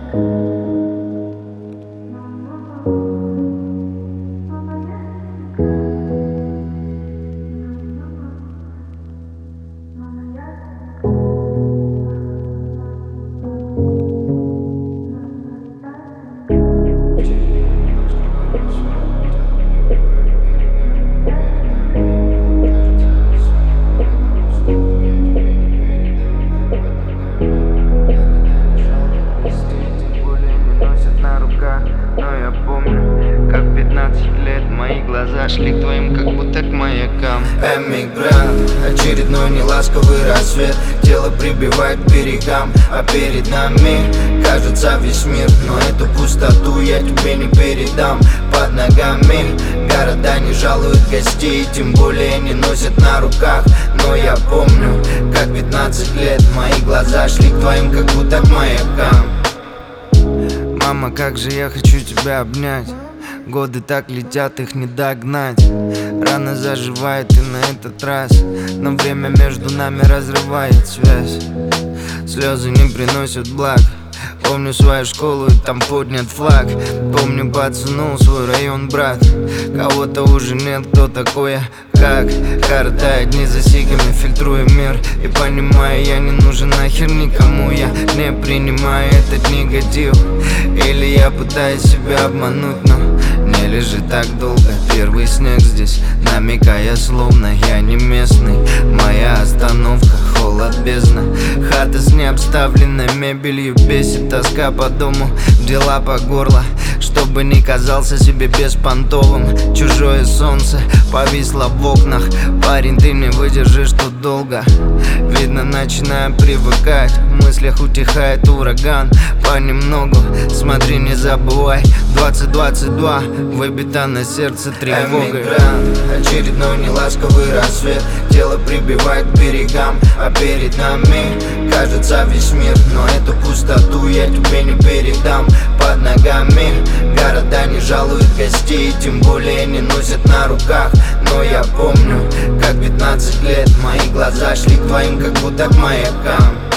Но я помню, как 15 лет мои глаза шли к твоим, как будто к маякам. Эмигрант, очередной неласковый рассвет. Тело прибивает к берегам, а перед нами кажется весь мир. Но эту пустоту я тебе не передам. Под ногами города не жалуют гостей, тем более не носят на руках. Но я помню, как 15 лет мои глаза шли к твоим, как будто к маякам. Мама, как же я хочу тебя обнять. Годы так летят, их не догнать. Рана заживает и на этот раз, но время между нами разрывает связь. Слезы не приносят благ. Помню свою школу и там поднят флаг. Помню пацану свой район, брат. Кого-то уже нет, кто такой я, как коротает дни за сигами, фильтрую мир. И понимаю, я не нужен нахер никому. Я не принимаю этот негатив. Или я пытаюсь себя обмануть, но не лежит так долго. Первый снег здесь, намекая, словно я не местный. Моя остановка, холод, бездна. Хата с необставленной мебелью бесит. Тоска по дому, дела по горло. Чтобы не казался себе беспонтовым. Чужое солнце повисло в окнах. Парень, ты не выдержишь тут долго. Видно, начинаю привыкать. В мыслях утихает ураган. Понемногу, смотри, не забывай. 2022, выбита на сердце тревогой. Эмигрант, очередной неласковый рассвет. Тело прибивает к берегам, а перед нами кажется весь мир. Но эту пустоту я тебе не передам. Под ногами города не жалуют гостей, тем более не носят на руках. Но я помню, как 15 лет мои глаза шли к твоим, как будто к маякам.